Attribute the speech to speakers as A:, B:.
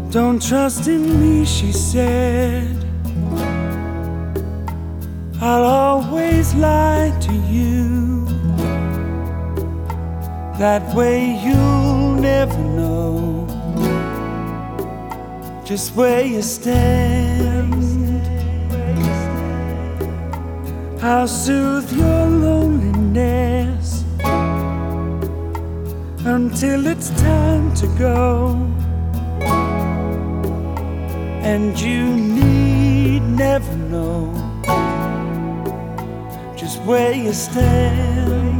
A: Don't trust in me, she said. I'll always lie to you. That way you'll never know just where you stand. I'll soothe your loneliness until it's time to go, and you need never know just where you stand.